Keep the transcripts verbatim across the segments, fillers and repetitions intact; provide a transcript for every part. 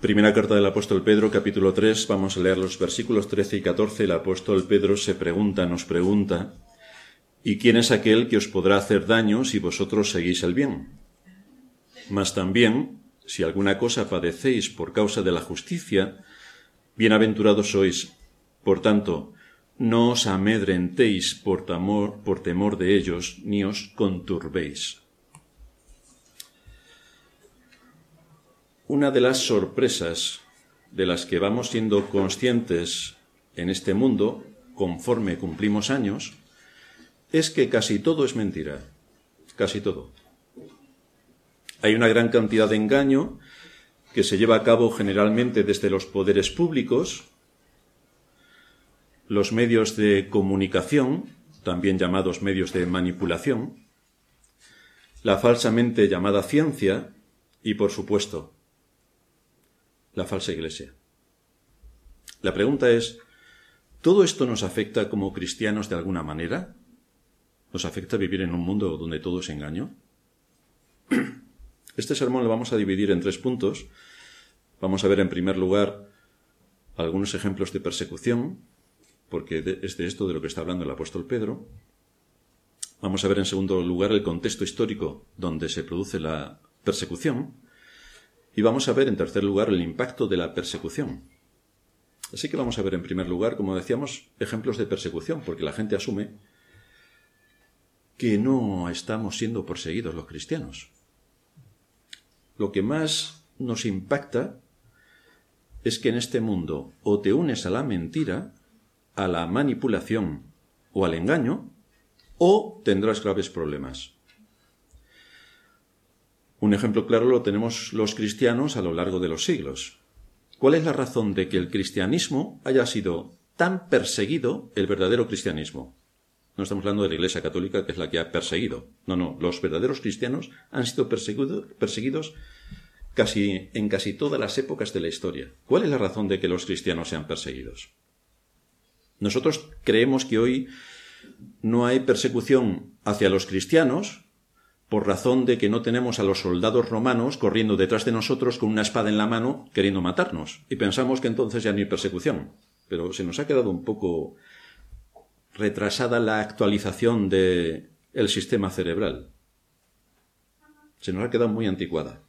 Primera carta del apóstol Pedro, capítulo tres, vamos a leer los versículos trece y catorce. El apóstol Pedro se pregunta, nos pregunta, ¿y quién es aquel que os podrá hacer daño si vosotros seguís el bien? Mas también, si alguna cosa padecéis por causa de la justicia, bienaventurados sois. Por tanto, no os amedrentéis por temor, por temor de ellos, ni os conturbéis. Una de las sorpresas de las que vamos siendo conscientes en este mundo, conforme cumplimos años, es que casi todo es mentira. Casi todo. Hay una gran cantidad de engaño que se lleva a cabo generalmente desde los poderes públicos, los medios de comunicación, también llamados medios de manipulación, la falsamente llamada ciencia y, por supuesto, la falsa iglesia. La pregunta es, ¿todo esto nos afecta como cristianos de alguna manera? ¿Nos afecta vivir en un mundo donde todo es engaño? Este sermón lo vamos a dividir en tres puntos. Vamos a ver en primer lugar algunos ejemplos de persecución, porque es de esto de lo que está hablando el apóstol Pedro. Vamos a ver en segundo lugar el contexto histórico donde se produce la persecución. Y vamos a ver en tercer lugar el impacto de la persecución. Así que vamos a ver en primer lugar, como decíamos, ejemplos de persecución, porque la gente asume que no estamos siendo perseguidos los cristianos. Lo que más nos impacta es que en este mundo o te unes a la mentira, a la manipulación o al engaño, o tendrás graves problemas. Un ejemplo claro lo tenemos los cristianos a lo largo de los siglos. ¿Cuál es la razón de que el cristianismo haya sido tan perseguido, el verdadero cristianismo? No estamos hablando de la Iglesia Católica, que es la que ha perseguido. No, no, los verdaderos cristianos han sido perseguido, perseguidos casi, en casi todas las épocas de la historia. ¿Cuál es la razón de que los cristianos sean perseguidos? Nosotros creemos que hoy no hay persecución hacia los cristianos por razón de que no tenemos a los soldados romanos corriendo detrás de nosotros con una espada en la mano queriendo matarnos. Y pensamos que entonces ya no hay persecución. Pero se nos ha quedado un poco retrasada la actualización del sistema cerebral. Se nos ha quedado muy anticuada.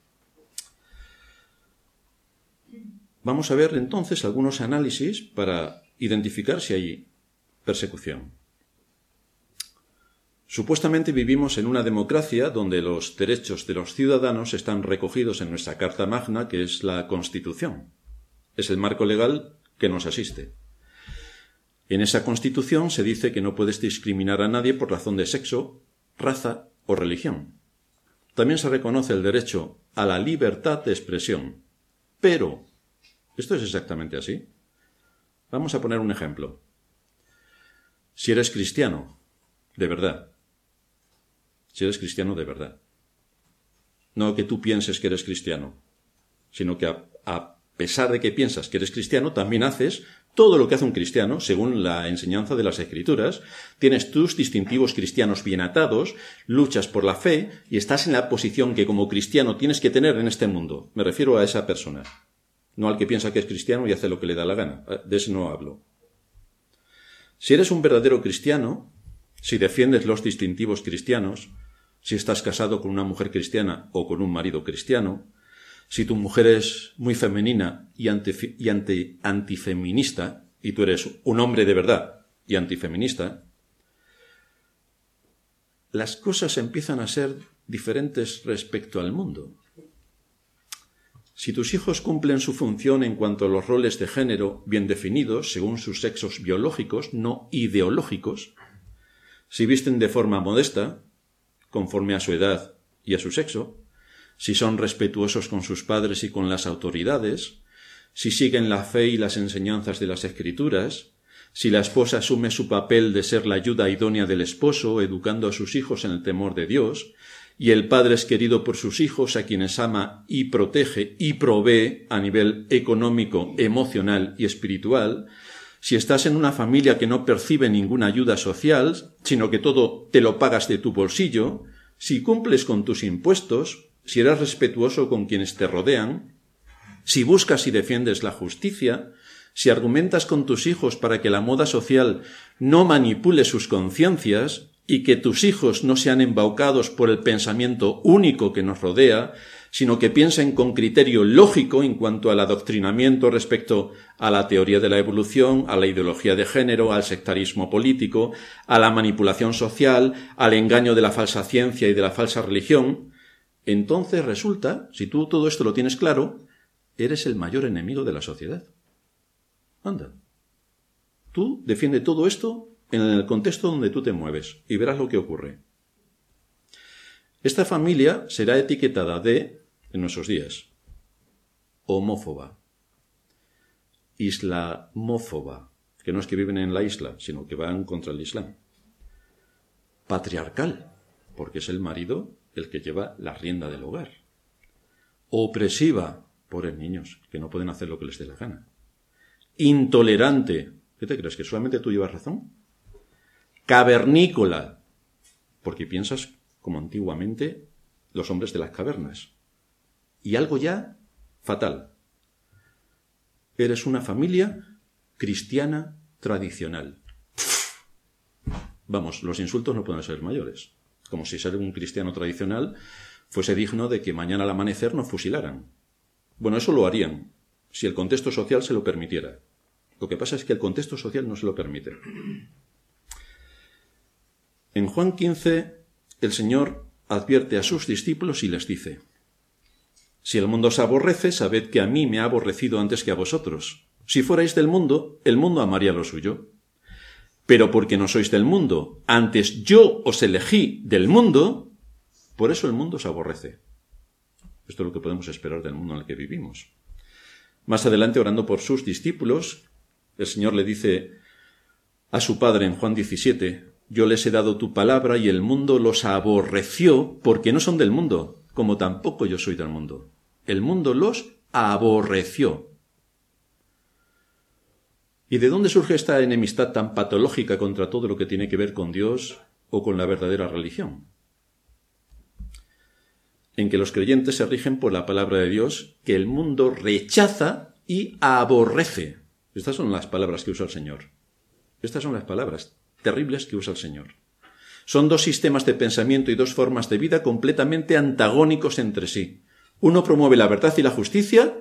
Vamos a ver entonces algunos análisis para identificar si hay persecución. Supuestamente vivimos en una democracia donde los derechos de los ciudadanos están recogidos en nuestra Carta Magna, que es la Constitución. Es el marco legal que nos asiste. En esa Constitución se dice que no puedes discriminar a nadie por razón de sexo, raza o religión. También se reconoce el derecho a la libertad de expresión. Pero, ¿esto es exactamente así? Vamos a poner un ejemplo. Si eres cristiano, de verdad, si eres cristiano de verdad, no que tú pienses que eres cristiano, sino que a, a pesar de que piensas que eres cristiano, también haces todo lo que hace un cristiano, según la enseñanza de las Escrituras. Tienes tus distintivos cristianos bien atados, luchas por la fe y estás en la posición que como cristiano tienes que tener en este mundo. Me refiero a esa persona, no al que piensa que es cristiano y hace lo que le da la gana. De eso no hablo. Si eres un verdadero cristiano, si defiendes los distintivos cristianos, si estás casado con una mujer cristiana o con un marido cristiano, si tu mujer es muy femenina y, anti, y anti, antifeminista, y tú eres un hombre de verdad y antifeminista, las cosas empiezan a ser diferentes respecto al mundo. Si tus hijos cumplen su función en cuanto a los roles de género bien definidos, según sus sexos biológicos, no ideológicos, si visten de forma modesta, conforme a su edad y a su sexo, si son respetuosos con sus padres y con las autoridades, si siguen la fe y las enseñanzas de las Escrituras, si la esposa asume su papel de ser la ayuda idónea del esposo, educando a sus hijos en el temor de Dios, y el padre es querido por sus hijos, a quienes ama y protege y provee a nivel económico, emocional y espiritual, si estás en una familia que no percibe ninguna ayuda social, sino que todo te lo pagas de tu bolsillo, si cumples con tus impuestos, si eres respetuoso con quienes te rodean, si buscas y defiendes la justicia, si argumentas con tus hijos para que la moda social no manipule sus conciencias y que tus hijos no sean embaucados por el pensamiento único que nos rodea, sino que piensen con criterio lógico en cuanto al adoctrinamiento respecto a la teoría de la evolución, a la ideología de género, al sectarismo político, a la manipulación social, al engaño de la falsa ciencia y de la falsa religión, entonces resulta, si tú todo esto lo tienes claro, eres el mayor enemigo de la sociedad. Anda. Tú defiende todo esto en el contexto donde tú te mueves y verás lo que ocurre. Esta familia será etiquetada de, en nuestros días, homófoba, islamófoba, que no es que viven en la isla, sino que van contra el Islam, patriarcal, porque es el marido el que lleva la rienda del hogar, opresiva, pobres niños, que no pueden hacer lo que les dé la gana, intolerante, ¿qué te crees, que solamente tú llevas razón? Cavernícola, porque piensas como antiguamente los hombres de las cavernas. Y algo ya fatal. Eres una familia cristiana tradicional. Vamos, los insultos no pueden ser mayores. Como si ser un cristiano tradicional fuese digno de que mañana al amanecer nos fusilaran. Bueno, eso lo harían, si el contexto social se lo permitiera. Lo que pasa es que el contexto social no se lo permite. En Juan quince, el Señor advierte a sus discípulos y les dice: si el mundo os aborrece, sabed que a mí me ha aborrecido antes que a vosotros. Si fuerais del mundo, el mundo amaría lo suyo. Pero porque no sois del mundo, antes yo os elegí del mundo, por eso el mundo os aborrece. Esto es lo que podemos esperar del mundo en el que vivimos. Más adelante, orando por sus discípulos, el Señor le dice a su Padre en Juan diecisiete: yo les he dado tu palabra y el mundo los aborreció porque no son del mundo, como tampoco yo soy del mundo. El mundo los aborreció. ¿Y de dónde surge esta enemistad tan patológica contra todo lo que tiene que ver con Dios o con la verdadera religión? En que los creyentes se rigen por la palabra de Dios, que el mundo rechaza y aborrece. Estas son las palabras que usa el Señor. Estas son las palabras terribles que usa el Señor. Son dos sistemas de pensamiento y dos formas de vida completamente antagónicos entre sí. Uno promueve la verdad y la justicia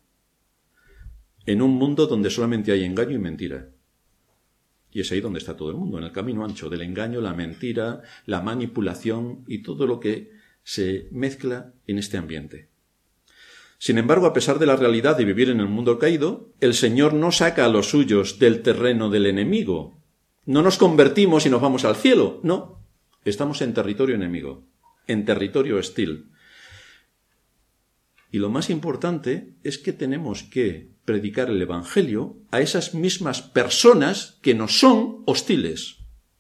en un mundo donde solamente hay engaño y mentira. Y es ahí donde está todo el mundo, en el camino ancho del engaño, la mentira, la manipulación y todo lo que se mezcla en este ambiente. Sin embargo, a pesar de la realidad de vivir en el mundo caído, el Señor no saca a los suyos del terreno del enemigo. No nos convertimos y nos vamos al cielo, no. Estamos en territorio enemigo, en territorio hostil. Y lo más importante es que tenemos que predicar el Evangelio a esas mismas personas que nos son hostiles.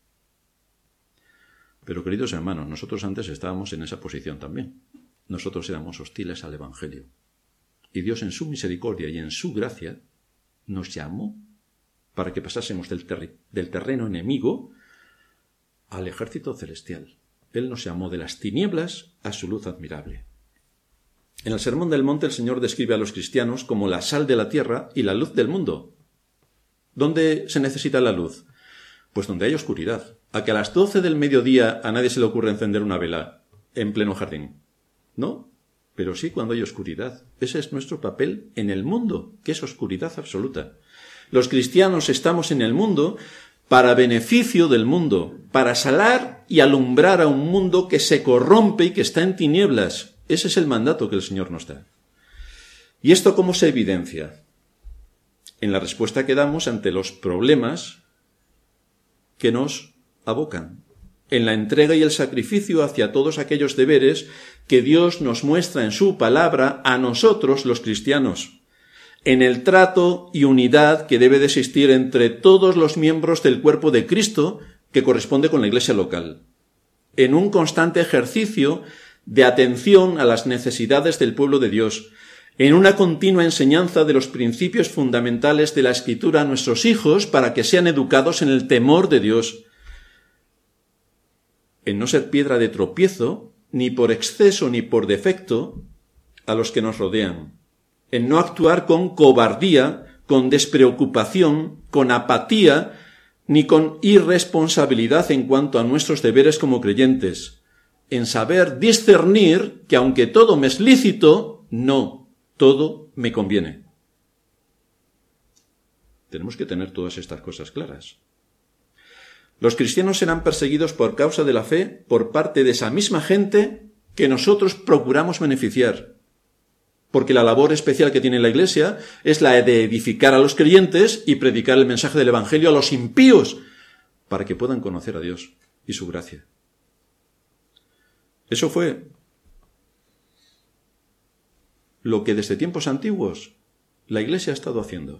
Pero, queridos hermanos, nosotros antes estábamos en esa posición también. Nosotros éramos hostiles al Evangelio. Y Dios, en su misericordia y en su gracia, nos llamó para que pasásemos del, ter- del terreno enemigo al ejército celestial. Él nos llamó de las tinieblas a su luz admirable. En el Sermón del Monte el Señor describe a los cristianos como la sal de la tierra y la luz del mundo. ¿Dónde se necesita la luz? Pues donde hay oscuridad. A que a las doce del mediodía a nadie se le ocurre encender una vela en pleno jardín. ¿No? Pero sí cuando hay oscuridad. Ese es nuestro papel en el mundo, que es oscuridad absoluta. Los cristianos estamos en el mundo para beneficio del mundo, para salar y alumbrar a un mundo que se corrompe y que está en tinieblas. Ese es el mandato que el Señor nos da. ¿Y esto cómo se evidencia? En la respuesta que damos ante los problemas que nos abocan. En la entrega y el sacrificio hacia todos aquellos deberes que Dios nos muestra en su palabra a nosotros los cristianos. En el trato y unidad que debe de existir entre todos los miembros del cuerpo de Cristo que corresponde con la iglesia local. En un constante ejercicio de atención a las necesidades del pueblo de Dios, en una continua enseñanza de los principios fundamentales de la Escritura a nuestros hijos para que sean educados en el temor de Dios, en no ser piedra de tropiezo, ni por exceso ni por defecto, a los que nos rodean, en no actuar con cobardía, con despreocupación, con apatía, ni con irresponsabilidad en cuanto a nuestros deberes como creyentes, en saber discernir que aunque todo me es lícito, no todo me conviene. Tenemos que tener todas estas cosas claras. Los cristianos serán perseguidos por causa de la fe por parte de esa misma gente que nosotros procuramos beneficiar. Porque la labor especial que tiene la Iglesia es la de edificar a los creyentes y predicar el mensaje del Evangelio a los impíos para que puedan conocer a Dios y su gracia. Eso fue lo que desde tiempos antiguos la Iglesia ha estado haciendo.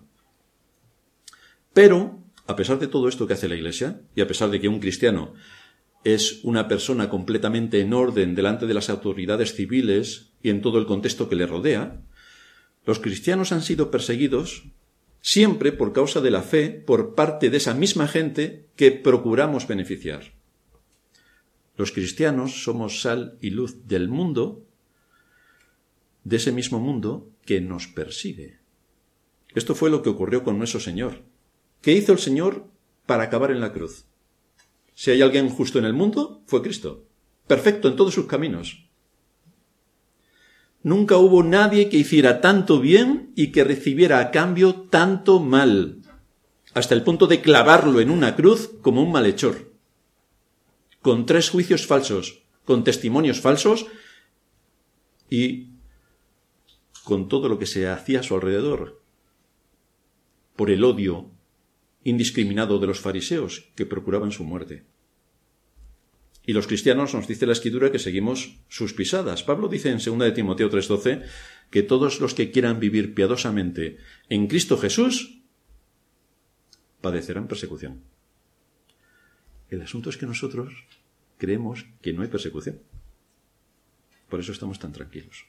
Pero, a pesar de todo esto que hace la Iglesia, y a pesar de que un cristiano es una persona completamente en orden delante de las autoridades civiles y en todo el contexto que le rodea, los cristianos han sido perseguidos siempre por causa de la fe por parte de esa misma gente que procuramos beneficiar. Los cristianos somos sal y luz del mundo, de ese mismo mundo que nos persigue. Esto fue lo que ocurrió con nuestro Señor. ¿Qué hizo el Señor para acabar en la cruz? Si hay alguien justo en el mundo, fue Cristo. Perfecto en todos sus caminos. Nunca hubo nadie que hiciera tanto bien y que recibiera a cambio tanto mal, hasta el punto de clavarlo en una cruz como un malhechor, con tres juicios falsos, con testimonios falsos y con todo lo que se hacía a su alrededor, por el odio indiscriminado de los fariseos que procuraban su muerte. Y los cristianos, nos dice la Escritura, que seguimos sus pisadas. Pablo dice en segunda de Timoteo tres doce que todos los que quieran vivir piadosamente en Cristo Jesús padecerán persecución. El asunto es que nosotros creemos que no hay persecución. Por eso estamos tan tranquilos.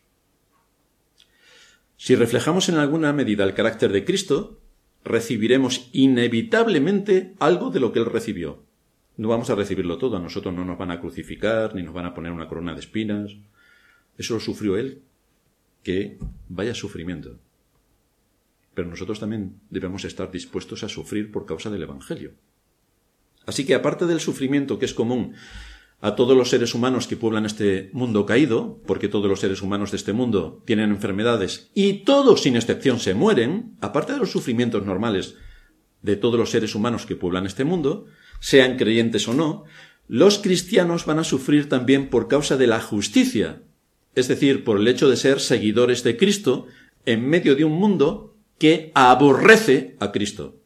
Si reflejamos en alguna medida el carácter de Cristo, recibiremos inevitablemente algo de lo que Él recibió. No vamos a recibirlo todo, a nosotros no nos van a crucificar, ni nos van a poner una corona de espinas. Eso lo sufrió Él, que vaya sufrimiento. Pero nosotros también debemos estar dispuestos a sufrir por causa del Evangelio. Así que aparte del sufrimiento que es común a todos los seres humanos que pueblan este mundo caído, porque todos los seres humanos de este mundo tienen enfermedades y todos sin excepción se mueren, aparte de los sufrimientos normales de todos los seres humanos que pueblan este mundo, sean creyentes o no, los cristianos van a sufrir también por causa de la justicia, es decir, por el hecho de ser seguidores de Cristo en medio de un mundo que aborrece a Cristo.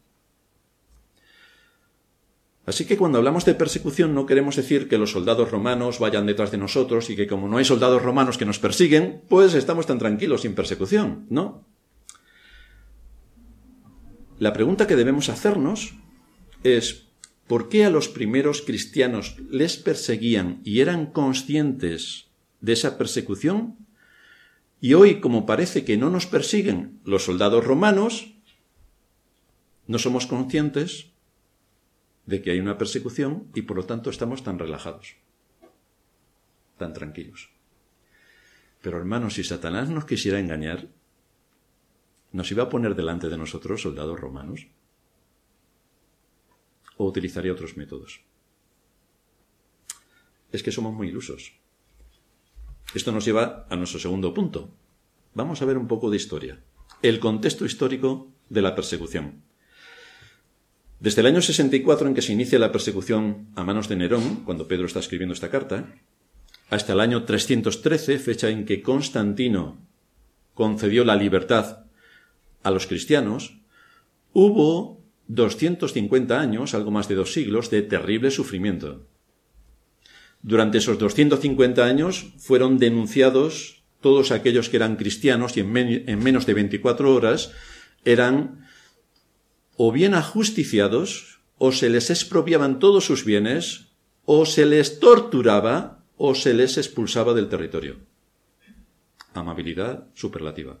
Así que cuando hablamos de persecución no queremos decir que los soldados romanos vayan detrás de nosotros y que como no hay soldados romanos que nos persiguen, pues estamos tan tranquilos sin persecución, ¿no? La pregunta que debemos hacernos es ¿por qué a los primeros cristianos les perseguían y eran conscientes de esa persecución? Y hoy, como parece que no nos persiguen los soldados romanos, no somos conscientes de que hay una persecución y por lo tanto estamos tan relajados, tan tranquilos. Pero hermanos, si Satanás nos quisiera engañar, ¿nos iba a poner delante de nosotros soldados romanos? ¿O utilizaría otros métodos? Es que somos muy ilusos. Esto nos lleva a nuestro segundo punto. Vamos a ver un poco de historia. El contexto histórico de la persecución. Desde el año sesenta y cuatro en que se inicia la persecución a manos de Nerón, cuando Pedro está escribiendo esta carta, hasta el año trescientos trece, fecha en que Constantino concedió la libertad a los cristianos, hubo doscientos cincuenta años, algo más de dos siglos, de terrible sufrimiento. Durante esos doscientos cincuenta años fueron denunciados todos aquellos que eran cristianos y en, men- en menos de veinticuatro horas eran o bien ajusticiados, o se les expropiaban todos sus bienes, o se les torturaba, o se les expulsaba del territorio. Amabilidad superlativa.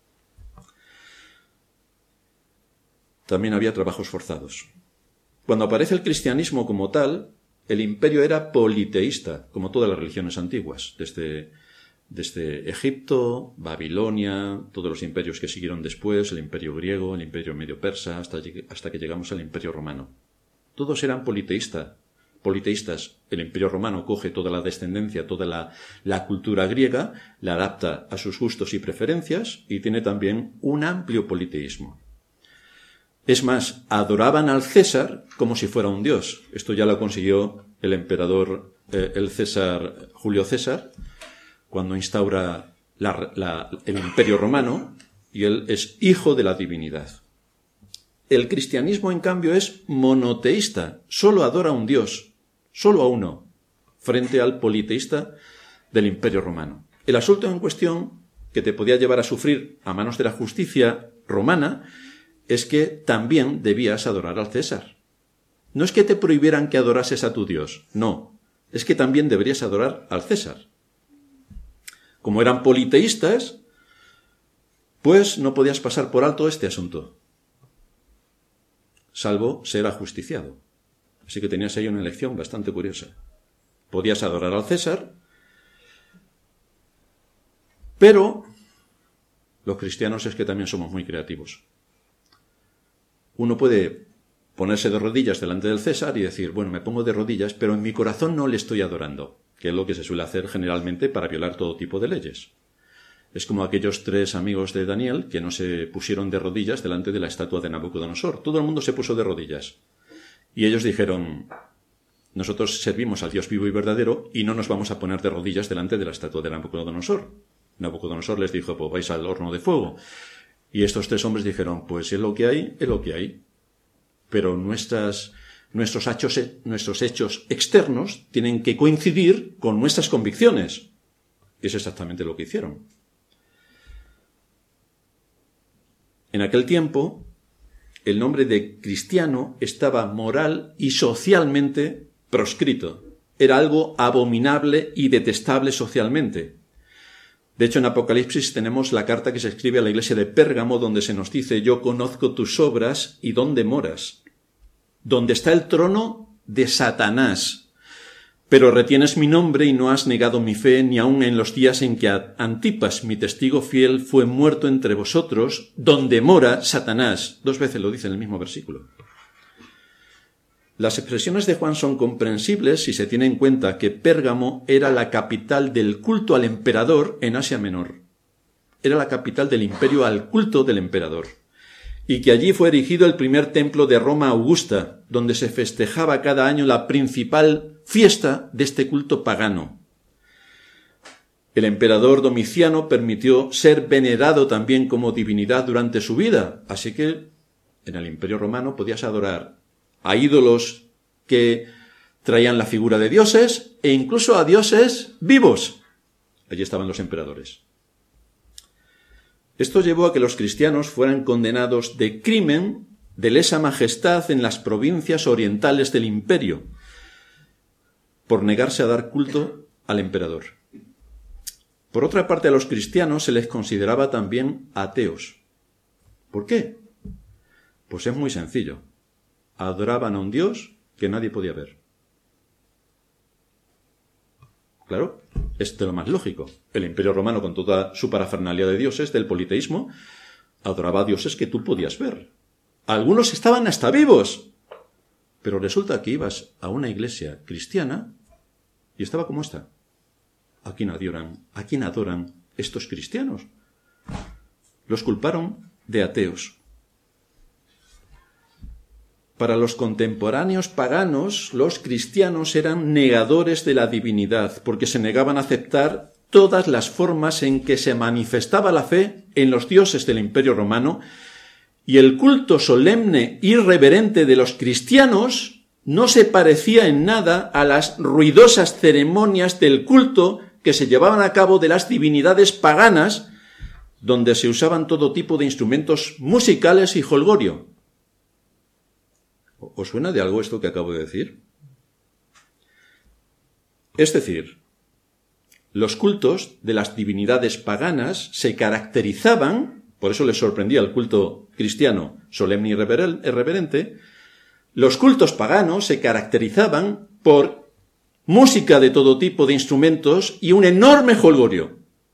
También había trabajos forzados. Cuando aparece el cristianismo como tal, el imperio era politeísta, como todas las religiones antiguas, desde desde Egipto, Babilonia, todos los imperios que siguieron después, el imperio griego, el imperio medio persa, hasta, hasta que llegamos al imperio romano. Todos eran politeístas. politeístas. El imperio romano coge toda la descendencia, toda la, la cultura griega, la adapta a sus gustos y preferencias y tiene también un amplio politeísmo. Es más, adoraban al César como si fuera un dios. Esto ya lo consiguió el emperador, eh, el César, Julio César, cuando instaura la, la, el imperio romano, y él es hijo de la divinidad. El cristianismo, en cambio, es monoteísta, solo adora a un dios, solo a uno, frente al politeísta del imperio romano. El asunto en cuestión, que te podía llevar a sufrir a manos de la justicia romana, es que también debías adorar al César. No es que te prohibieran que adorases a tu Dios, no, es que también deberías adorar al César. Como eran politeístas, pues no podías pasar por alto este asunto, salvo ser ajusticiado. Así que tenías ahí una elección bastante curiosa. Podías adorar al César, pero los cristianos es que también somos muy creativos. Uno puede ponerse de rodillas delante del César y decir, bueno, me pongo de rodillas, pero en mi corazón no le estoy adorando, que es lo que se suele hacer generalmente para violar todo tipo de leyes. Es como aquellos tres amigos de Daniel que no se pusieron de rodillas delante de la estatua de Nabucodonosor. Todo el mundo se puso de rodillas. Y ellos dijeron, nosotros servimos al Dios vivo y verdadero y no nos vamos a poner de rodillas delante de la estatua de Nabucodonosor. Nabucodonosor les dijo, pues vais al horno de fuego. Y estos tres hombres dijeron, pues es lo que hay, es lo que hay. Pero nuestras, nuestros, hechos, nuestros hechos externos tienen que coincidir con nuestras convicciones. Y es exactamente lo que hicieron. En aquel tiempo, el nombre de cristiano estaba moral y socialmente proscrito. Era algo abominable y detestable socialmente. De hecho, en Apocalipsis tenemos la carta que se escribe a la iglesia de Pérgamo, donde se nos dice, yo conozco tus obras y dónde moras, donde está el trono de Satanás. Pero retienes mi nombre y no has negado mi fe, ni aun en los días en que Antipas, mi testigo fiel, fue muerto entre vosotros, donde mora Satanás. Dos veces lo dice en el mismo versículo. Las expresiones de Juan son comprensibles si se tiene en cuenta que Pérgamo era la capital del culto al emperador en Asia Menor. Era la capital del imperio al culto del emperador. Y que allí fue erigido el primer templo de Roma Augusta, donde se festejaba cada año la principal fiesta de este culto pagano. El emperador Domiciano permitió ser venerado también como divinidad durante su vida, así que en el imperio romano podías adorar a ídolos que traían la figura de dioses e incluso a dioses vivos. Allí estaban los emperadores. Esto llevó a que los cristianos fueran condenados de crimen de lesa majestad en las provincias orientales del imperio por negarse a dar culto al emperador. Por otra parte, a los cristianos se les consideraba también ateos. ¿Por qué? Pues es muy sencillo. Adoraban a un Dios que nadie podía ver. Claro, es de lo más lógico. El Imperio Romano, con toda su parafernalia de dioses, del politeísmo, adoraba a dioses que tú podías ver. Algunos estaban hasta vivos. Pero resulta que ibas a una iglesia cristiana y estaba como esta. ¿A quién adoran? ¿A quién adoran estos cristianos? Los culparon de ateos. Para los contemporáneos paganos, los cristianos eran negadores de la divinidad, porque se negaban a aceptar todas las formas en que se manifestaba la fe en los dioses del Imperio Romano, y el culto solemne y reverente de los cristianos no se parecía en nada a las ruidosas ceremonias del culto que se llevaban a cabo de las divinidades paganas, donde se usaban todo tipo de instrumentos musicales y jolgorio. ¿Os suena de algo esto que acabo de decir? Es decir, los cultos de las divinidades paganas se caracterizaban, por eso les sorprendía el culto cristiano solemne y reverente, los cultos paganos se caracterizaban por música de todo tipo de instrumentos y un enorme jolgorio.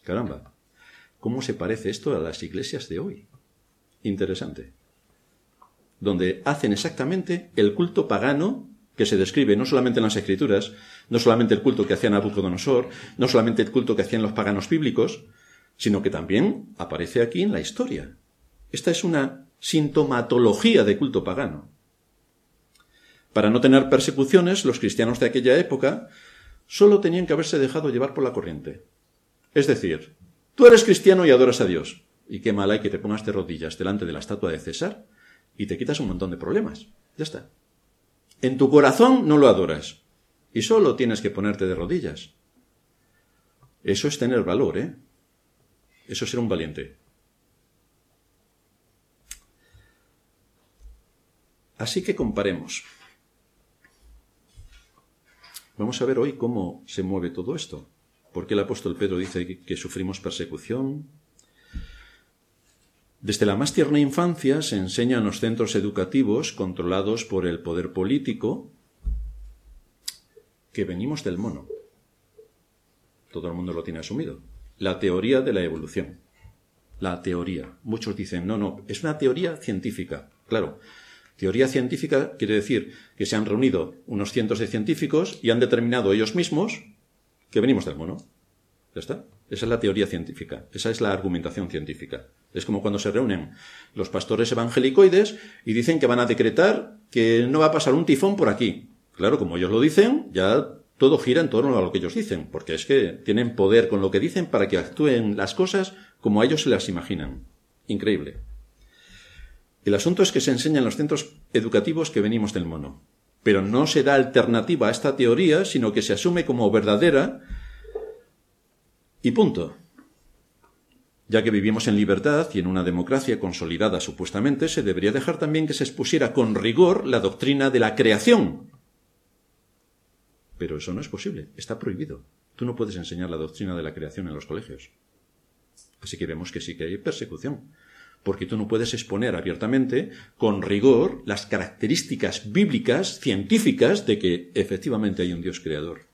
Caramba, ¿cómo se parece esto a las iglesias de hoy? Interesante. Donde hacen exactamente el culto pagano que se describe no solamente en las Escrituras, no solamente el culto que hacía Nabucodonosor, no solamente el culto que hacían los paganos bíblicos, sino que también aparece aquí en la historia. Esta es una sintomatología de culto pagano. Para no tener persecuciones, los cristianos de aquella época solo tenían que haberse dejado llevar por la corriente. Es decir, tú eres cristiano y adoras a Dios. Y qué mal hay que te pongas de rodillas delante de la estatua de César y te quitas un montón de problemas. Ya está. En tu corazón no lo adoras y solo tienes que ponerte de rodillas. Eso es tener valor, ¿eh? Eso es ser un valiente. Así que comparemos. Vamos a ver hoy cómo se mueve todo esto. ¿Por qué el apóstol Pedro dice que, que sufrimos persecución? Desde la más tierna infancia se enseña en los centros educativos controlados por el poder político que venimos del mono. Todo el mundo lo tiene asumido. La teoría de la evolución. La teoría. Muchos dicen, no, no, es una teoría científica. Claro, teoría científica quiere decir que se han reunido unos cientos de científicos y han determinado ellos mismos que venimos del mono. Ya está. Esa es la teoría científica. Esa es la argumentación científica. Es como cuando se reúnen los pastores evangelicoides y dicen que van a decretar que no va a pasar un tifón por aquí. Claro, como ellos lo dicen, ya todo gira en torno a lo que ellos dicen, porque es que tienen poder con lo que dicen para que actúen las cosas como a ellos se las imaginan. Increíble. El asunto es que se enseña en los centros educativos que venimos del mono. Pero no se da alternativa a esta teoría, sino que se asume como verdadera y punto. Ya que vivimos en libertad y en una democracia consolidada supuestamente, se debería dejar también que se expusiera con rigor la doctrina de la creación. Pero eso no es posible, está prohibido. Tú no puedes enseñar la doctrina de la creación en los colegios. Así que vemos que sí que hay persecución, porque tú no puedes exponer abiertamente, con rigor, las características bíblicas, científicas, de que efectivamente hay un Dios creador.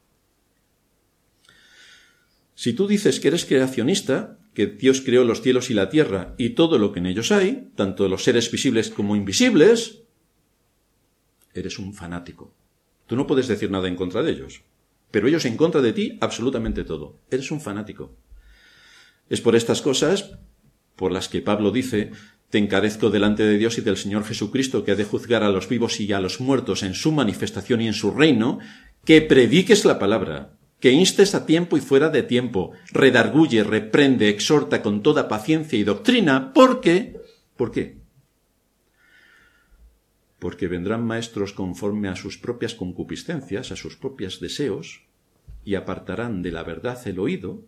Si tú dices que eres creacionista, que Dios creó los cielos y la tierra y todo lo que en ellos hay, tanto los seres visibles como invisibles, eres un fanático. Tú no puedes decir nada en contra de ellos, pero ellos en contra de ti, absolutamente todo. Eres un fanático. Es por estas cosas por las que Pablo dice, te encarezco delante de Dios y del Señor Jesucristo, que ha de juzgar a los vivos y a los muertos en su manifestación y en su reino, que prediques la palabra, que instes a tiempo y fuera de tiempo, redarguye, reprende, exhorta con toda paciencia y doctrina, porque, ¿por qué? Porque vendrán maestros conforme a sus propias concupiscencias, a sus propios deseos, y apartarán de la verdad el oído,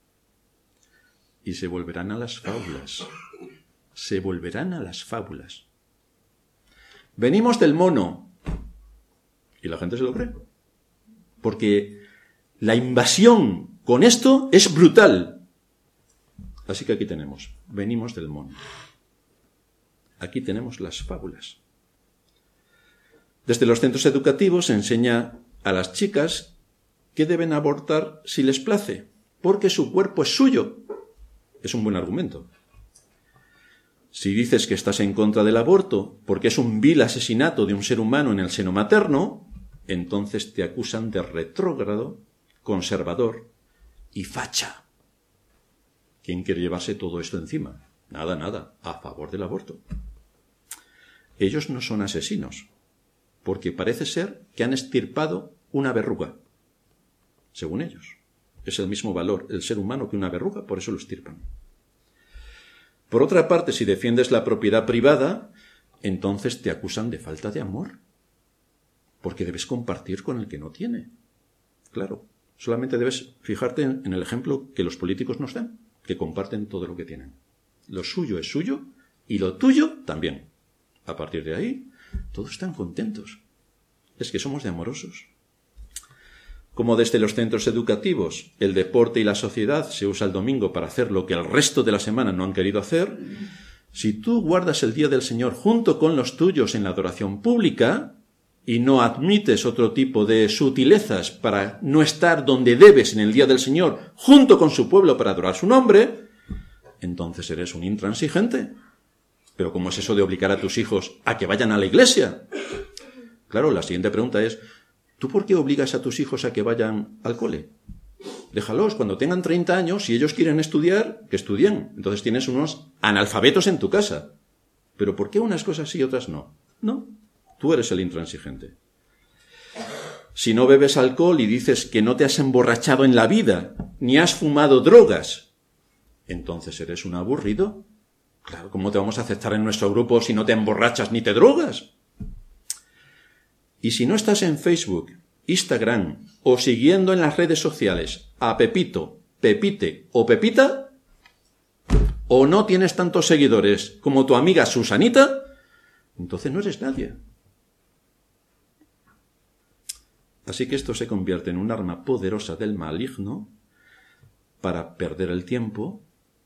y se volverán a las fábulas. Se volverán a las fábulas. Venimos del mono. Y la gente se lo cree. Porque la invasión con esto es brutal. Así que aquí tenemos. Venimos del mono. Aquí tenemos las fábulas. Desde los centros educativos se enseña a las chicas que deben abortar si les place, porque su cuerpo es suyo. Es un buen argumento. Si dices que estás en contra del aborto porque es un vil asesinato de un ser humano en el seno materno, entonces te acusan de retrógrado, conservador y facha. ¿Quién quiere llevarse todo esto encima? Nada, nada, a favor del aborto. Ellos no son asesinos, porque parece ser que han extirpado una verruga, según ellos. Es el mismo valor el ser humano que una verruga, por eso lo extirpan. Por otra parte, si defiendes la propiedad privada, entonces te acusan de falta de amor, porque debes compartir con el que no tiene. Claro, solamente debes fijarte en el ejemplo que los políticos nos dan, que comparten todo lo que tienen. Lo suyo es suyo y lo tuyo también. A partir de ahí, todos están contentos. Es que somos de amorosos. Como desde los centros educativos el deporte y la sociedad se usa el domingo para hacer lo que el resto de la semana no han querido hacer, si tú guardas el día del Señor junto con los tuyos en la adoración pública, y no admites otro tipo de sutilezas para no estar donde debes en el día del Señor, junto con su pueblo para adorar su nombre, entonces eres un intransigente. Pero ¿cómo es eso de obligar a tus hijos a que vayan a la iglesia? Claro, la siguiente pregunta es, ¿tú por qué obligas a tus hijos a que vayan al cole? Déjalos, cuando tengan treinta años, si ellos quieren estudiar, que estudien. Entonces tienes unos analfabetos en tu casa. ¿Pero por qué unas cosas sí y otras no? No, tú eres el intransigente. Si no bebes alcohol y dices que no te has emborrachado en la vida, ni has fumado drogas, entonces eres un aburrido. Claro, ¿cómo te vamos a aceptar en nuestro grupo si no te emborrachas ni te drogas? Y si no estás en Facebook, Instagram o siguiendo en las redes sociales a Pepito, Pepite o Pepita, o no tienes tantos seguidores como tu amiga Susanita, entonces no eres nadie. Así que esto se convierte en un arma poderosa del maligno para perder el tiempo,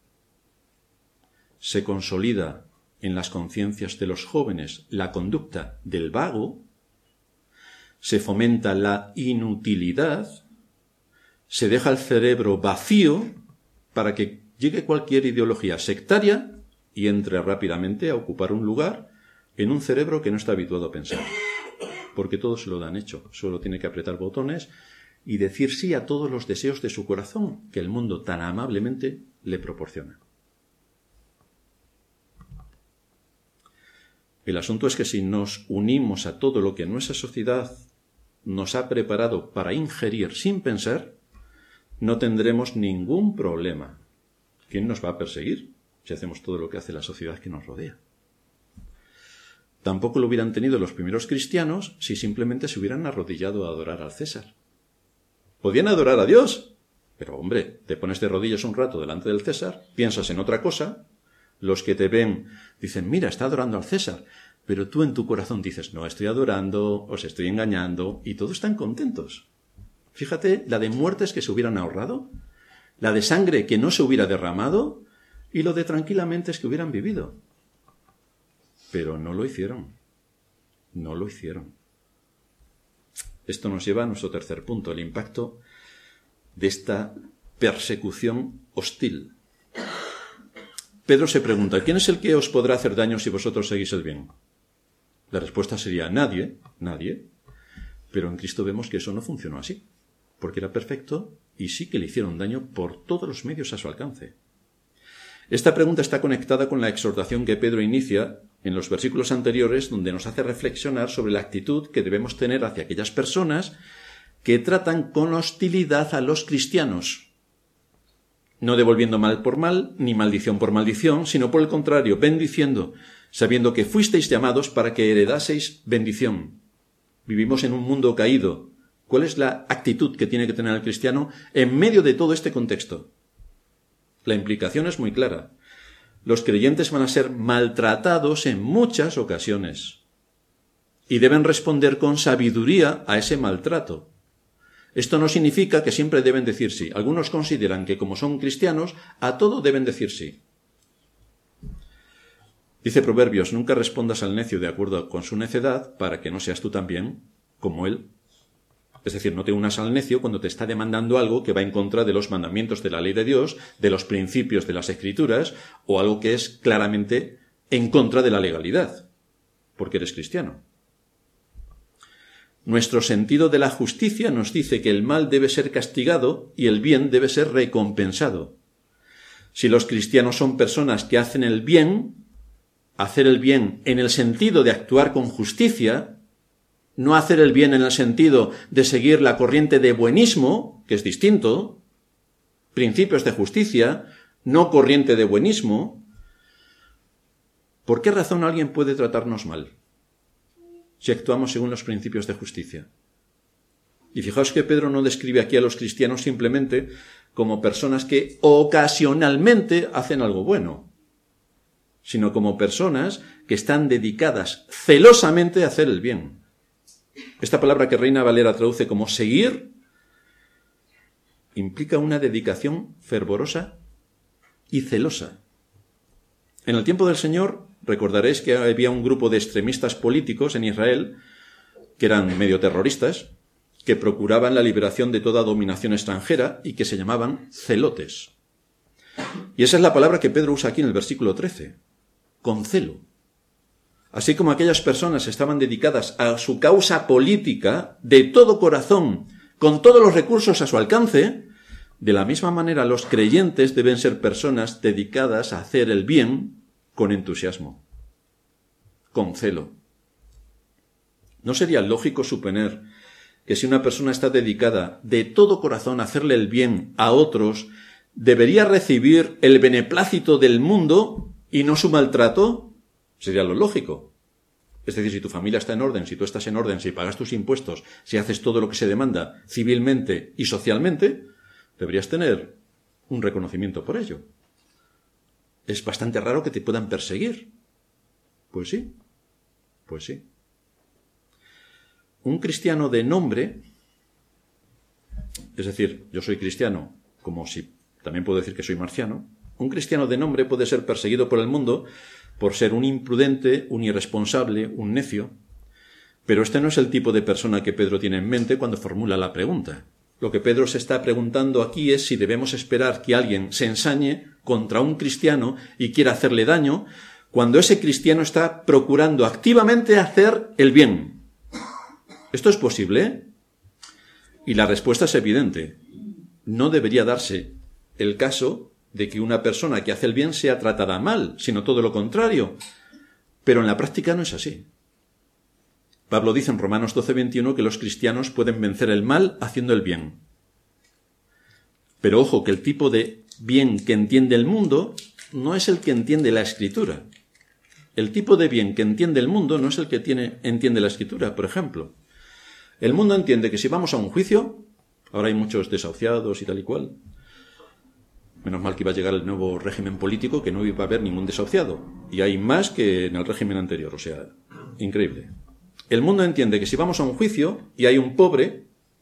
se consolida en las conciencias de los jóvenes la conducta del vago, se fomenta la inutilidad, se deja el cerebro vacío para que llegue cualquier ideología sectaria y entre rápidamente a ocupar un lugar en un cerebro que no está habituado a pensar. Porque todo se lo dan hecho, solo tiene que apretar botones y decir sí a todos los deseos de su corazón que el mundo tan amablemente le proporciona. El asunto es que si nos unimos a todo lo que nuestra sociedad nos ha preparado para ingerir sin pensar, no tendremos ningún problema. ¿Quién nos va a perseguir si hacemos todo lo que hace la sociedad que nos rodea? Tampoco lo hubieran tenido los primeros cristianos si simplemente se hubieran arrodillado a adorar al César. Podían adorar a Dios, pero hombre, te pones de rodillas un rato delante del César, piensas en otra cosa, los que te ven dicen, mira, está adorando al César, pero tú en tu corazón dices, no estoy adorando, os estoy engañando, y todos están contentos. Fíjate la de muertes que se hubieran ahorrado, la de sangre que no se hubiera derramado, y lo de tranquilamente es que hubieran vivido. Pero no lo hicieron. No lo hicieron. Esto nos lleva a nuestro tercer punto, el impacto de esta persecución hostil. Pedro se pregunta, ¿quién es el que os podrá hacer daño si vosotros seguís el bien? La respuesta sería nadie, nadie. Pero en Cristo vemos que eso no funcionó así, porque era perfecto y sí que le hicieron daño por todos los medios a su alcance. Esta pregunta está conectada con la exhortación que Pedro inicia en los versículos anteriores, donde nos hace reflexionar sobre la actitud que debemos tener hacia aquellas personas que tratan con hostilidad a los cristianos. No devolviendo mal por mal, ni maldición por maldición, sino por el contrario, bendiciendo, sabiendo que fuisteis llamados para que heredaseis bendición. Vivimos en un mundo caído. ¿Cuál es la actitud que tiene que tener el cristiano en medio de todo este contexto? La implicación es muy clara. Los creyentes van a ser maltratados en muchas ocasiones y deben responder con sabiduría a ese maltrato. Esto no significa que siempre deben decir sí. Algunos consideran que como son cristianos, a todo deben decir sí. Dice Proverbios, nunca respondas al necio de acuerdo con su necedad para que no seas tú también como él. Es decir, no te unas al necio cuando te está demandando algo que va en contra de los mandamientos de la ley de Dios, de los principios de las Escrituras, o algo que es claramente en contra de la legalidad, porque eres cristiano. Nuestro sentido de la justicia nos dice que el mal debe ser castigado y el bien debe ser recompensado. Si los cristianos son personas que hacen el bien, hacer el bien en el sentido de actuar con justicia, no hacer el bien en el sentido de seguir la corriente de buenismo, que es distinto, principios de justicia, no corriente de buenismo. ¿Por qué razón alguien puede tratarnos mal si actuamos según los principios de justicia? Y fijaos que Pedro no describe aquí a los cristianos simplemente como personas que ocasionalmente hacen algo bueno, sino como personas que están dedicadas celosamente a hacer el bien. Esta palabra que Reina Valera traduce como seguir implica una dedicación fervorosa y celosa. En el tiempo del Señor, recordaréis que había un grupo de extremistas políticos en Israel que eran medio terroristas, que procuraban la liberación de toda dominación extranjera y que se llamaban celotes. Y esa es la palabra que Pedro usa aquí en el versículo trece, con celo. Así como aquellas personas estaban dedicadas a su causa política de todo corazón, con todos los recursos a su alcance, de la misma manera los creyentes deben ser personas dedicadas a hacer el bien con entusiasmo, con celo. ¿No sería lógico suponer que si una persona está dedicada de todo corazón a hacerle el bien a otros, debería recibir el beneplácito del mundo y no su maltrato? Sería lo lógico. Es decir, si tu familia está en orden, si tú estás en orden, si pagas tus impuestos, si haces todo lo que se demanda civilmente y socialmente, deberías tener un reconocimiento por ello. Es bastante raro que te puedan perseguir. Pues sí, pues sí. Un cristiano de nombre, es decir, yo soy cristiano, como si también puedo decir que soy marciano, un cristiano de nombre puede ser perseguido por el mundo por ser un imprudente, un irresponsable, un necio, pero este no es el tipo de persona que Pedro tiene en mente cuando formula la pregunta. Lo que Pedro se está preguntando aquí es si debemos esperar que alguien se ensañe contra un cristiano y quiera hacerle daño, cuando ese cristiano está procurando activamente hacer el bien. ¿Esto es posible? Y la respuesta es evidente. No debería darse el caso de que una persona que hace el bien sea tratada mal, sino todo lo contrario. Pero en la práctica no es así. Pablo dice en Romanos doce veintiuno que los cristianos pueden vencer el mal haciendo el bien. Pero ojo, que el tipo de bien que entiende el mundo no es el que entiende la Escritura. El tipo de bien que entiende el mundo no es el que tiene, entiende la Escritura, por ejemplo. El mundo entiende que si vamos a un juicio, ahora hay muchos desahuciados y tal y cual, menos mal que iba a llegar el nuevo régimen político, que no iba a haber ningún desahuciado, y hay más que en el régimen anterior, o sea, increíble. El mundo entiende que si vamos a un juicio y hay un pobre,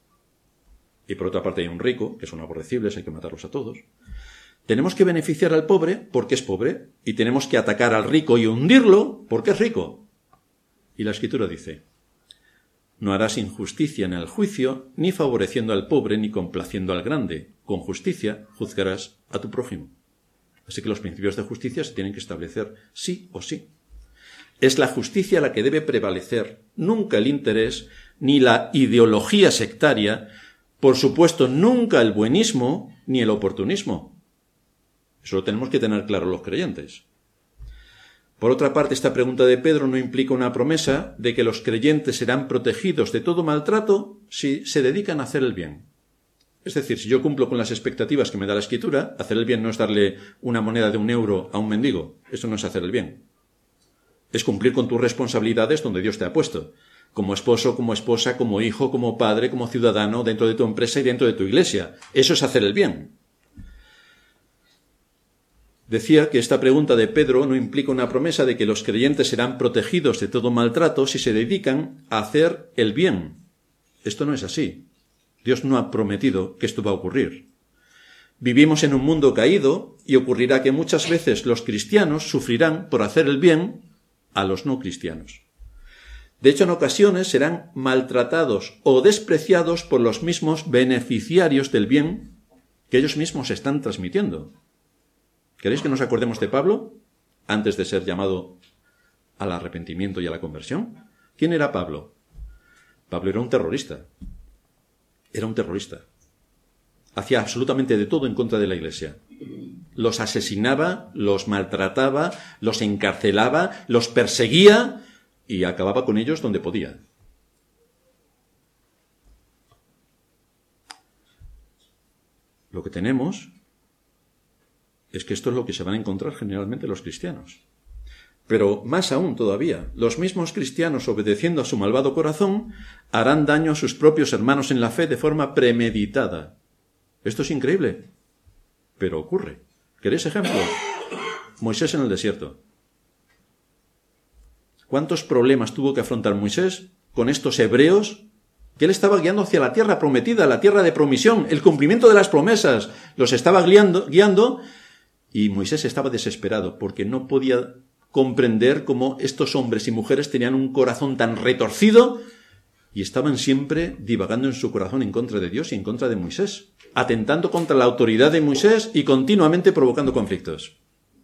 y por otra parte hay un rico, que son aborrecibles, hay que matarlos a todos, tenemos que beneficiar al pobre porque es pobre, y tenemos que atacar al rico y hundirlo porque es rico. Y la Escritura dice: no harás injusticia en el juicio, ni favoreciendo al pobre, ni complaciendo al grande. Con justicia juzgarás a tu prójimo. Así que los principios de justicia se tienen que establecer sí o sí. Es la justicia la que debe prevalecer, nunca el interés, ni la ideología sectaria, por supuesto nunca el buenismo, ni el oportunismo. Eso lo tenemos que tener claro los creyentes. Por otra parte, esta pregunta de Pedro no implica una promesa de que los creyentes serán protegidos de todo maltrato si se dedican a hacer el bien. Es decir, si yo cumplo con las expectativas que me da la Escritura, hacer el bien no es darle una moneda de un euro a un mendigo. Eso no es hacer el bien. Es cumplir con tus responsabilidades donde Dios te ha puesto. Como esposo, como esposa, como hijo, como padre, como ciudadano, dentro de tu empresa y dentro de tu iglesia. Eso es hacer el bien. Decía que esta pregunta de Pedro no implica una promesa de que los creyentes serán protegidos de todo maltrato si se dedican a hacer el bien. Esto no es así. Dios no ha prometido que esto va a ocurrir. Vivimos en un mundo caído y ocurrirá que muchas veces los cristianos sufrirán por hacer el bien a los no cristianos. De hecho, en ocasiones serán maltratados o despreciados por los mismos beneficiarios del bien que ellos mismos están transmitiendo. ¿Queréis que nos acordemos de Pablo antes de ser llamado al arrepentimiento y a la conversión? ¿Quién era Pablo? Pablo era un terrorista. Era un terrorista. Hacía absolutamente de todo en contra de la Iglesia. Los asesinaba, los maltrataba, los encarcelaba, los perseguía y acababa con ellos donde podía. Lo que tenemos es que esto es lo que se van a encontrar generalmente los cristianos. Pero más aún todavía, los mismos cristianos, obedeciendo a su malvado corazón, harán daño a sus propios hermanos en la fe de forma premeditada. Esto es increíble, pero ocurre. ¿Queréis ejemplo? Moisés en el desierto. ¿Cuántos problemas tuvo que afrontar Moisés con estos hebreos que él estaba guiando hacia la tierra prometida, la tierra de promisión, el cumplimiento de las promesas? Los estaba guiando, guiando y Moisés estaba desesperado porque no podía comprender cómo estos hombres y mujeres tenían un corazón tan retorcido y estaban siempre divagando en su corazón en contra de Dios y en contra de Moisés, atentando contra la autoridad de Moisés y continuamente provocando conflictos.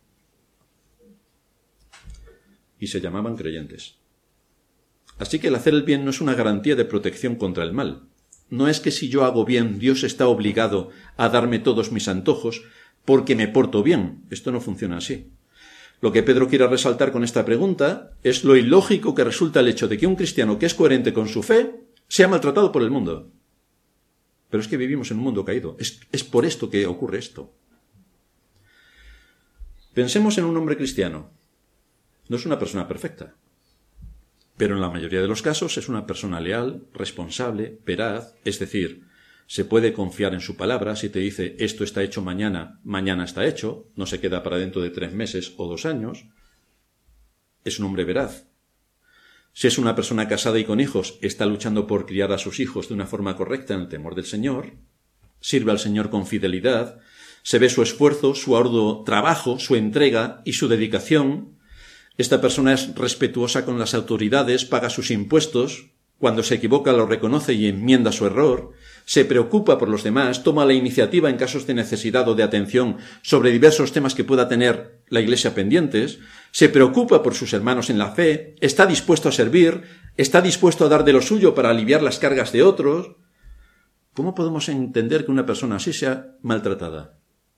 Y se llamaban creyentes. Así que el hacer el bien no es una garantía de protección contra el mal. No es que si yo hago bien, Dios está obligado a darme todos mis antojos porque me porto bien. Esto no funciona así. Lo que Pedro quiere resaltar con esta pregunta es lo ilógico que resulta el hecho de que un cristiano que es coherente con su fe sea maltratado por el mundo. Pero es que vivimos en un mundo caído. Es, es por esto que ocurre esto. Pensemos en un hombre cristiano. No es una persona perfecta. Pero en la mayoría de los casos es una persona leal, responsable, veraz, es decir, se puede confiar en su palabra. Si te dice esto está hecho mañana, mañana está hecho, no se queda para dentro de tres meses o dos años. Es un hombre veraz. Si es una persona casada y con hijos, está luchando por criar a sus hijos de una forma correcta en el temor del Señor. Sirve al Señor con fidelidad. Se ve su esfuerzo, su arduo trabajo, su entrega y su dedicación. Esta persona es respetuosa con las autoridades, paga sus impuestos, cuando se equivoca lo reconoce y enmienda su error, se preocupa por los demás, toma la iniciativa en casos de necesidad o de atención sobre diversos temas que pueda tener la Iglesia pendientes, se preocupa por sus hermanos en la fe, está dispuesto a servir, está dispuesto a dar de lo suyo para aliviar las cargas de otros. ¿Cómo podemos entender que una persona así sea maltratada?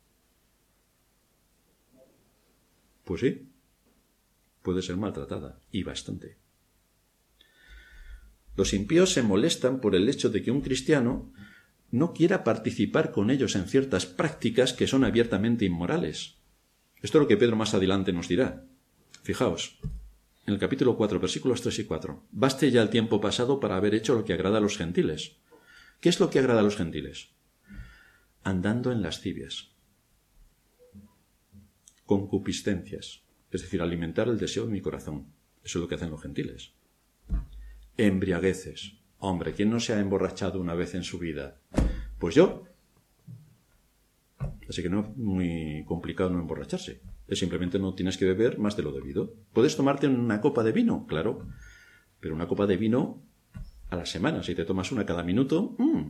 Pues sí. Puede ser maltratada, y bastante. Los impíos se molestan por el hecho de que un cristiano no quiera participar con ellos en ciertas prácticas que son abiertamente inmorales. Esto es lo que Pedro más adelante nos dirá. Fijaos, en el capítulo cuatro, versículos tres y cuatro. Baste ya el tiempo pasado para haber hecho lo que agrada a los gentiles. ¿Qué es lo que agrada a los gentiles? Andando en lascivias, concupiscencias. Es decir, alimentar el deseo de mi corazón. Eso es lo que hacen los gentiles. Embriagueces. Hombre, ¿quién no se ha emborrachado una vez en su vida? Pues yo. Así que no es muy complicado no emborracharse. Es simplemente no tienes que beber más de lo debido. ¿Puedes tomarte una copa de vino? Claro. Pero una copa de vino a la semana. Si te tomas una cada minuto... Mmm.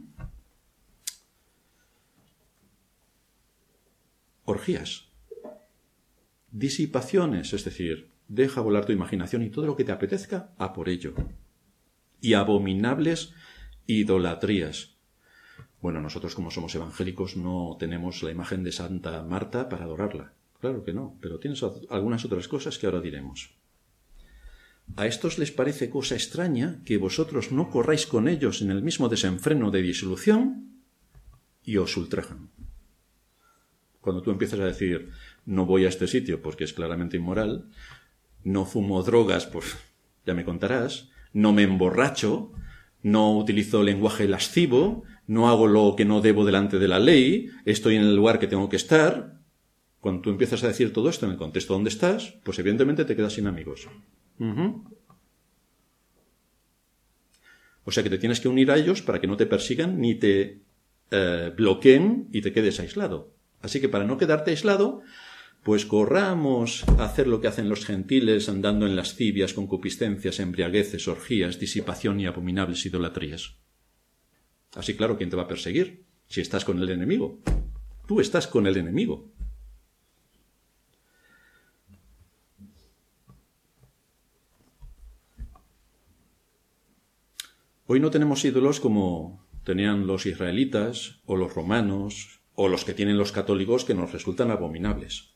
Orgías. Disipaciones, es decir, deja volar tu imaginación y todo lo que te apetezca, a por ello. Y abominables idolatrías. Bueno, nosotros como somos evangélicos no tenemos la imagen de Santa Marta para adorarla. Claro que no, pero tienes algunas otras cosas que ahora diremos. A estos les parece cosa extraña que vosotros no corráis con ellos en el mismo desenfreno de disolución y os ultrajan. Cuando tú empiezas a decir, no voy a este sitio porque es claramente inmoral, no fumo drogas, pues ya me contarás, no me emborracho, no utilizo lenguaje lascivo, no hago lo que no debo delante de la ley, estoy en el lugar que tengo que estar. Cuando tú empiezas a decir todo esto en el contexto donde estás, pues evidentemente te quedas sin amigos. Uh-huh. O sea que te tienes que unir a ellos para que no te persigan ni te eh, bloqueen y te quedes aislado. Así que para no quedarte aislado, pues corramos a hacer lo que hacen los gentiles andando en lascivias, concupiscencias, embriagueces, orgías, disipación y abominables idolatrías. Así claro, ¿quién te va a perseguir? Si estás con el enemigo. Tú estás con el enemigo. Hoy no tenemos ídolos como tenían los israelitas o los romanos o los que tienen los católicos que nos resultan abominables.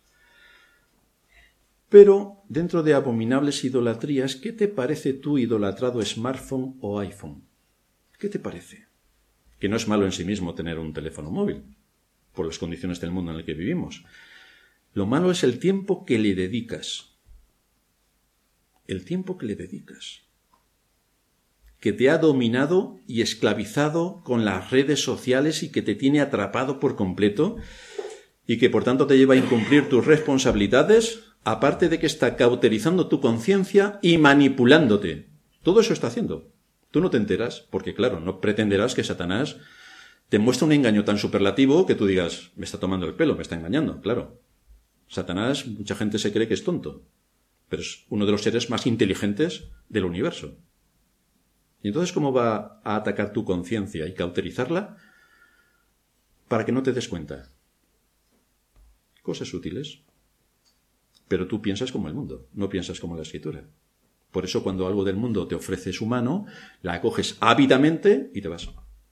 Pero dentro de abominables idolatrías, ¿qué te parece tu idolatrado smartphone o iPhone? ¿Qué te parece? Que no es malo en sí mismo tener un teléfono móvil, por las condiciones del mundo en el que vivimos. Lo malo es el tiempo que le dedicas. El tiempo que le dedicas. Que te ha dominado y esclavizado con las redes sociales y que te tiene atrapado por completo y que por tanto te lleva a incumplir tus responsabilidades, aparte de que está cauterizando tu conciencia y manipulándote. Todo eso está haciendo. Tú no te enteras, porque claro, no pretenderás que Satanás te muestre un engaño tan superlativo que tú digas, me está tomando el pelo, me está engañando, claro. Satanás, mucha gente se cree que es tonto, pero es uno de los seres más inteligentes del universo. ¿Y entonces cómo va a atacar tu conciencia y cauterizarla? Para que no te des cuenta. Cosas útiles. Pero tú piensas como el mundo, no piensas como la Escritura. Por eso cuando algo del mundo te ofrece su mano, la acoges ávidamente y te vas.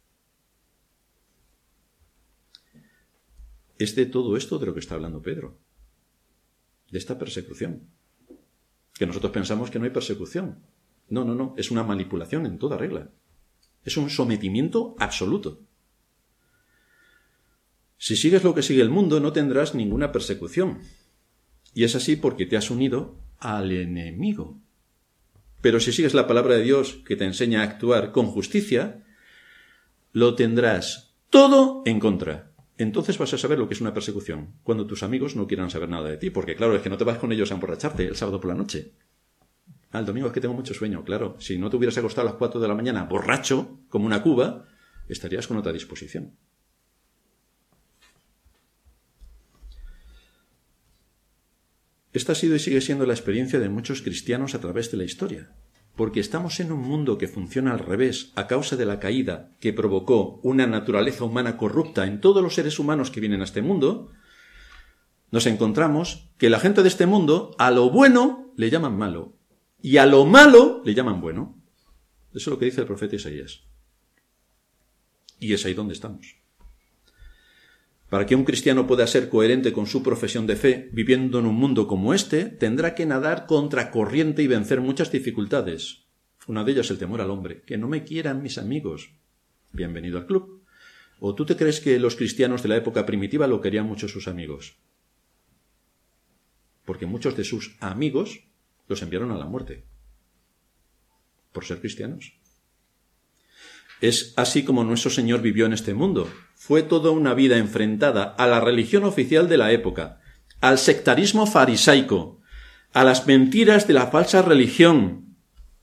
Es de todo esto de lo que está hablando Pedro. De esta persecución. Que nosotros pensamos que no hay persecución. No, no, no. Es una manipulación en toda regla. Es un sometimiento absoluto. Si sigues lo que sigue el mundo, no tendrás ninguna persecución. Y es así porque te has unido al enemigo. Pero si sigues la palabra de Dios que te enseña a actuar con justicia, lo tendrás todo en contra. Entonces vas a saber lo que es una persecución, cuando tus amigos no quieran saber nada de ti, porque claro, es que no te vas con ellos a emborracharte el sábado por la noche. Ah, el domingo es que tengo mucho sueño, claro. Si no te hubieras acostado a las cuatro de la mañana borracho, como una cuba, estarías con otra disposición. Esta ha sido y sigue siendo la experiencia de muchos cristianos a través de la historia, porque estamos en un mundo que funciona al revés a causa de la caída que provocó una naturaleza humana corrupta en todos los seres humanos que vienen a este mundo. Nos encontramos que la gente de este mundo a lo bueno le llaman malo y a lo malo le llaman bueno. Eso es lo que dice el profeta Isaías. Y es ahí donde estamos. Para que un cristiano pueda ser coherente con su profesión de fe, viviendo en un mundo como este, tendrá que nadar contra corriente y vencer muchas dificultades. Una de ellas el temor al hombre. Que no me quieran mis amigos. Bienvenido al club. ¿O tú te crees que los cristianos de la época primitiva lo querían mucho sus amigos? Porque muchos de sus amigos los enviaron a la muerte. Por ser cristianos. Es así como nuestro Señor vivió en este mundo. Fue toda una vida enfrentada a la religión oficial de la época, al sectarismo farisaico, a las mentiras de la falsa religión.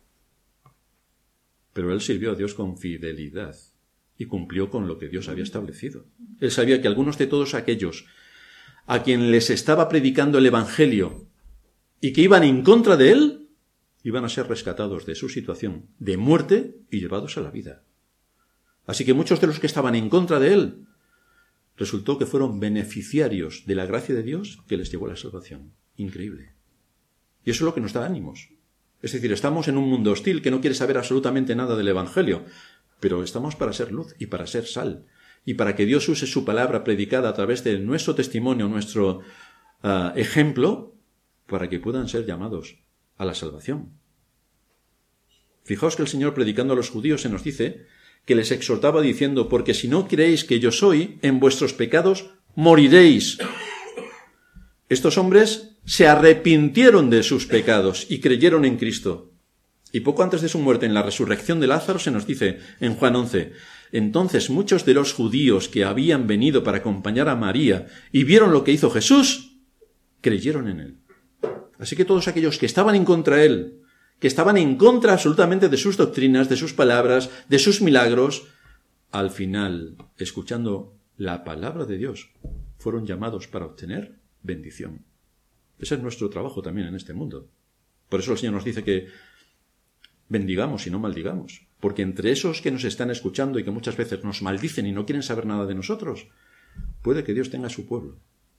Pero él sirvió a Dios con fidelidad y cumplió con lo que Dios había establecido. Él sabía que algunos de todos aquellos a quien les estaba predicando el Evangelio y que iban en contra de él, iban a ser rescatados de su situación de muerte y llevados a la vida. Así que muchos de los que estaban en contra de él, resultó que fueron beneficiarios de la gracia de Dios que les llevó a la salvación. Increíble. Y eso es lo que nos da ánimos. Es decir, estamos en un mundo hostil que no quiere saber absolutamente nada del Evangelio, pero estamos para ser luz y para ser sal, y para que Dios use su palabra predicada a través de nuestro testimonio, nuestro uh, ejemplo, para que puedan ser llamados a la salvación. Fijaos que el Señor, predicando a los judíos, se nos dice que les exhortaba diciendo: porque si no creéis que yo soy, en vuestros pecados moriréis. Estos hombres se arrepintieron de sus pecados y creyeron en Cristo. Y poco antes de su muerte, en la resurrección de Lázaro, se nos dice en Juan once: entonces muchos de los judíos que habían venido para acompañar a María y vieron lo que hizo Jesús, creyeron en él. Así que todos aquellos que estaban en contra de él, que estaban en contra absolutamente de sus doctrinas, de sus palabras, de sus milagros, al final, escuchando la palabra de Dios, fueron llamados para obtener bendición. Ese es nuestro trabajo también en este mundo. Por eso el Señor nos dice que bendigamos y no maldigamos, porque entre esos que nos están escuchando y que muchas veces nos maldicen y no quieren saber nada de nosotros, puede que Dios tenga su pueblo.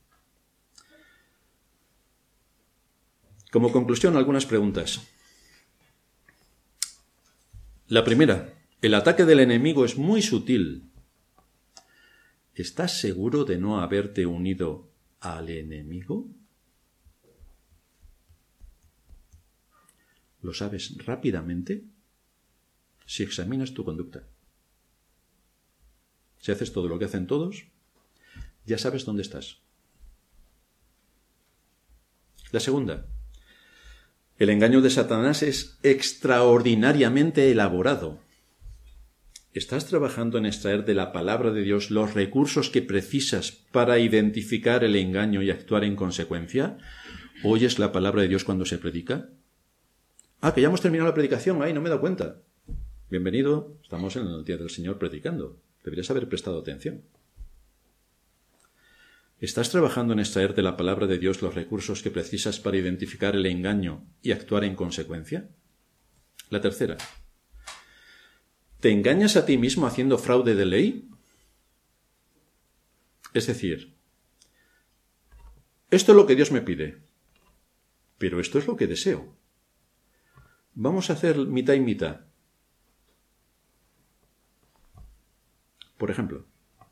Como conclusión, algunas preguntas. La primera, el ataque del enemigo es muy sutil. ¿Estás seguro de no haberte unido al enemigo? ¿Lo sabes rápidamente? Si examinas tu conducta. Si haces todo lo que hacen todos, ya sabes dónde estás. La segunda, el engaño de Satanás es extraordinariamente elaborado. ¿Estás trabajando en extraer de la palabra de Dios los recursos que precisas para identificar el engaño y actuar en consecuencia? ¿Oyes la palabra de Dios cuando se predica? Ah, que ya hemos terminado la predicación. Ay, no me he dado cuenta. Bienvenido, estamos en el día del Señor predicando. Deberías haber prestado atención. ¿Estás trabajando en extraer de la palabra de Dios los recursos que precisas para identificar el engaño y actuar en consecuencia? La tercera. ¿Te engañas a ti mismo haciendo fraude de ley? Es decir, esto es lo que Dios me pide, pero esto es lo que deseo. Vamos a hacer mitad y mitad. Por ejemplo,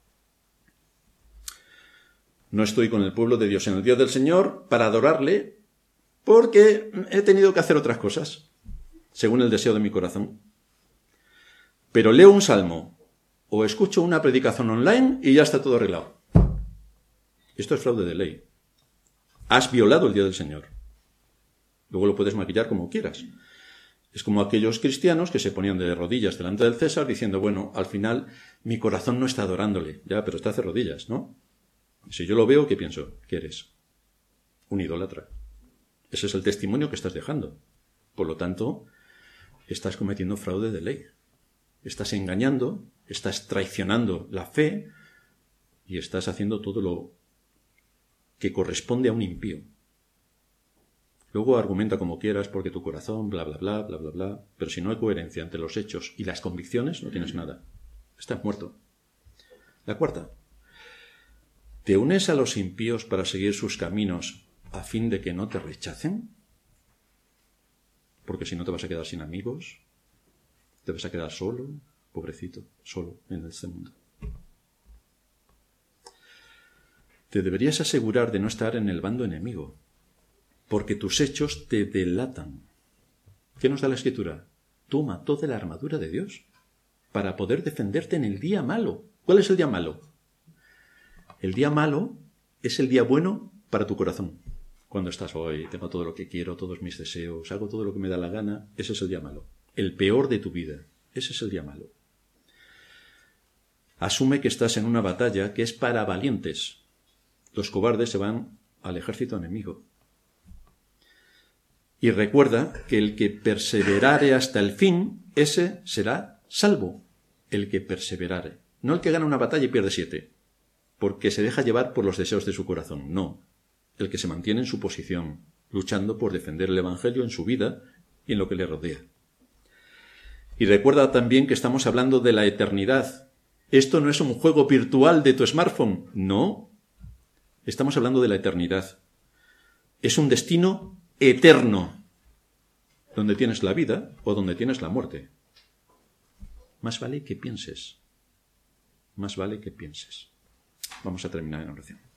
no estoy con el pueblo de Dios en el día del Señor para adorarle porque he tenido que hacer otras cosas, según el deseo de mi corazón. Pero leo un salmo o escucho una predicación online y ya está todo arreglado. Esto es fraude de ley. Has violado el día del Señor. Luego lo puedes maquillar como quieras. Es como aquellos cristianos que se ponían de rodillas delante del César diciendo, bueno, al final mi corazón no está adorándole. Ya, pero está de rodillas, ¿no? Si yo lo veo, ¿qué pienso? ¿Qué eres? Un idólatra. Ese es el testimonio que estás dejando. Por lo tanto, estás cometiendo fraude de ley. Estás engañando, estás traicionando la fe y estás haciendo todo lo que corresponde a un impío. Luego argumenta como quieras porque tu corazón, bla, bla, bla, bla, bla, bla. Pero si no hay coherencia entre los hechos y las convicciones, no tienes nada. Estás muerto. La cuarta. ¿Te unes a los impíos para seguir sus caminos a fin de que no te rechacen? Porque si no te vas a quedar sin amigos, te vas a quedar solo, pobrecito, solo en este mundo. Te deberías asegurar de no estar en el bando enemigo, porque tus hechos te delatan. ¿Qué nos da la Escritura? Toma toda la armadura de Dios para poder defenderte en el día malo. ¿Cuál es el día malo? El día malo es el día bueno para tu corazón. Cuando estás hoy, tengo todo lo que quiero, todos mis deseos, hago todo lo que me da la gana, ese es el día malo. El peor de tu vida, ese es el día malo. Asume que estás en una batalla que es para valientes. Los cobardes se van al ejército enemigo. Y recuerda que el que perseverare hasta el fin, ese será salvo. El que perseverare. No el que gana una batalla y pierde siete, porque se deja llevar por los deseos de su corazón. No. El que se mantiene en su posición, luchando por defender el Evangelio en su vida y en lo que le rodea. Y recuerda también que estamos hablando de la eternidad. Esto no es un juego virtual de tu smartphone. No. Estamos hablando de la eternidad. Es un destino eterno, donde tienes la vida o donde tienes la muerte. Más vale que pienses. Más vale que pienses. Vamos a terminar en oración.